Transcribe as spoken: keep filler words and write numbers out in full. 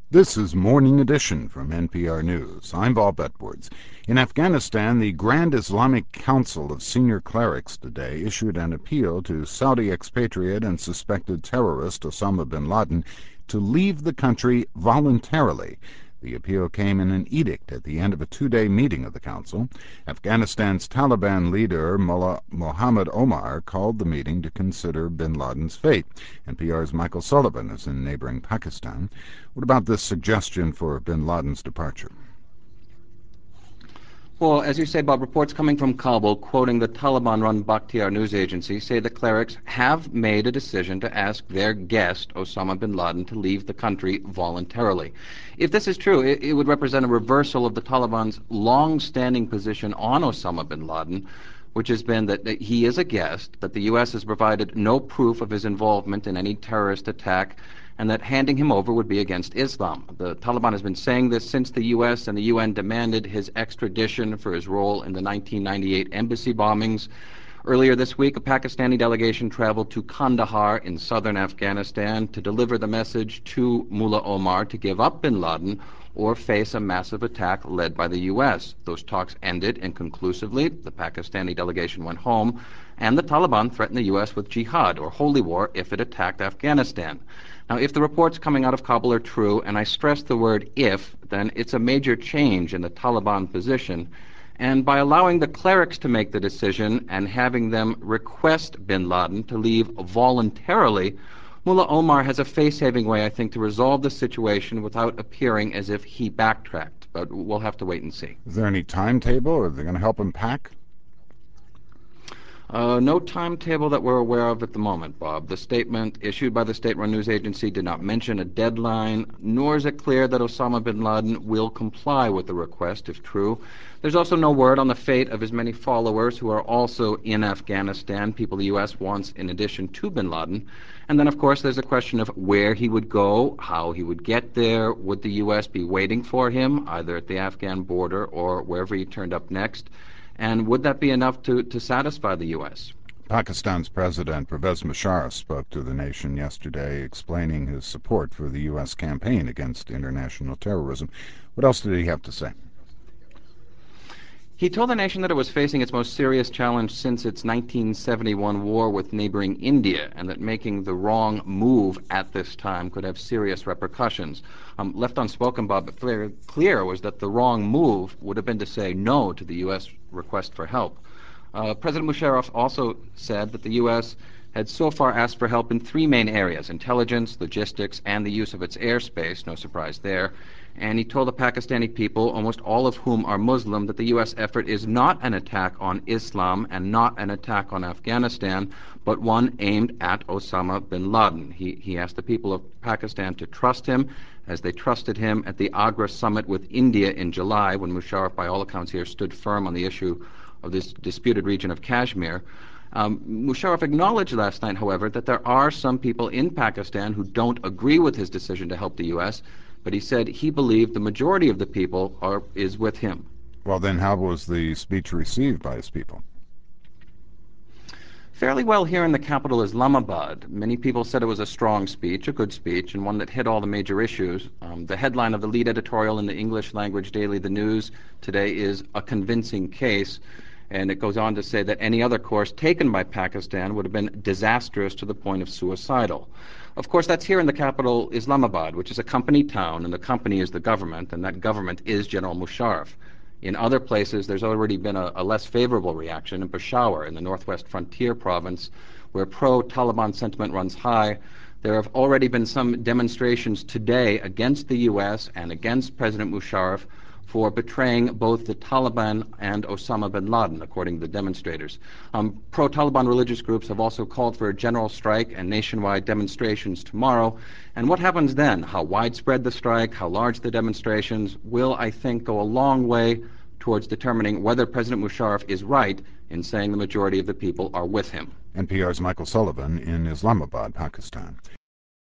This is Morning Edition from N P R News. I'm Bob Edwards. In Afghanistan, the Grand Islamic Council of Senior Clerics today issued an appeal to Saudi expatriate and suspected terrorist Osama bin Laden to leave the country voluntarily. The appeal came in an edict at the end of a two-day meeting of the council. Afghanistan's Taliban leader Mullah Mohammed Omar called the meeting to consider bin Laden's fate. N P R's Michael Sullivan is in neighboring Pakistan. What about this suggestion for bin Laden's departure? Well, as you say, Bob, reports coming from Kabul, quoting the Taliban-run Bakhtiar news agency, say the clerics have made a decision to ask their guest, Osama bin Laden, to leave the country voluntarily. If this is true, it, it would represent a reversal of the Taliban's long-standing position on Osama bin Laden, which has been that, that he is a guest, that the U S has provided no proof of his involvement in any terrorist attack, and that handing him over would be against Islam. The Taliban has been saying this since the U S and the U N demanded his extradition for his role in the nineteen ninety-eight embassy bombings. Earlier this week, a Pakistani delegation traveled to Kandahar in southern Afghanistan to deliver the message to Mullah Omar to give up bin Laden or face a massive attack led by the U S. Those talks ended inconclusively. The Pakistani delegation went home, and the Taliban threatened the U S with jihad, or holy war, if it attacked Afghanistan. Now, if the reports coming out of Kabul are true, and I stress the word if, then it's a major change in the Taliban position. And by allowing the clerics to make the decision and having them request bin Laden to leave voluntarily, Mullah Omar has a face-saving way, I think, to resolve the situation without appearing as if he backtracked. But we'll have to wait and see. Is there any timetable? Are they going to help him pack? Uh, no timetable that we're aware of at the moment, Bob. The statement issued by the state-run news agency did not mention a deadline, nor is it clear that Osama bin Laden will comply with the request, if true. There's also no word on the fate of his many followers who are also in Afghanistan, people the U S wants in addition to bin Laden. And then, of course, there's a question of where he would go, how he would get there. Would the U S be waiting for him, either at the Afghan border or wherever he turned up next? And would that be enough to, to satisfy the U S? Pakistan's President Pervez Musharraf spoke to the nation yesterday explaining his support for the U S campaign against international terrorism. What else did he have to say? He told the nation that it was facing its most serious challenge since its nineteen seventy-one war with neighboring India, and that making the wrong move at this time could have serious repercussions. Um, left unspoken, Bob, but clear, clear was that the wrong move would have been to say no to the U S request for help. Uh, President Musharraf also said that the U S had so far asked for help in three main areas: intelligence, logistics, and the use of its airspace. No surprise there. And he told the Pakistani people, almost all of whom are Muslim, that the U S effort is not an attack on Islam and not an attack on Afghanistan, but one aimed at Osama bin Laden. He, he asked the people of Pakistan to trust him, as they trusted him at the Agra summit with India in July, when Musharraf, by all accounts here, stood firm on the issue of this disputed region of Kashmir. Um, Musharraf acknowledged last night, however, that there are some people in Pakistan who don't agree with his decision to help the U S, but he said he believed the majority of the people are is with him. Well, then how was the speech received by his people? Fairly well here in the capital, Islamabad. Many people said it was a strong speech, a good speech, and one that hit all the major issues. Um, the headline of the lead editorial in the English-language daily The News today is "A Convincing Case," and it goes on to say that any other course taken by Pakistan would have been disastrous to the point of suicidal. Of course, that's here in the capital, Islamabad, which is a company town, and the company is the government, and that government is General Musharraf. In other places, there's already been a, a less favorable reaction. In Peshawar, in the northwest frontier province, where pro-Taliban sentiment runs high, there have already been some demonstrations today against the U S and against President Musharraf for betraying both the Taliban and Osama bin Laden, according to the demonstrators. Um, pro-Taliban religious groups have also called for a general strike and nationwide demonstrations tomorrow. And what happens then, how widespread the strike, how large the demonstrations, will, I think, go a long way towards determining whether President Musharraf is right in saying the majority of the people are with him. N P R's Michael Sullivan in Islamabad, Pakistan.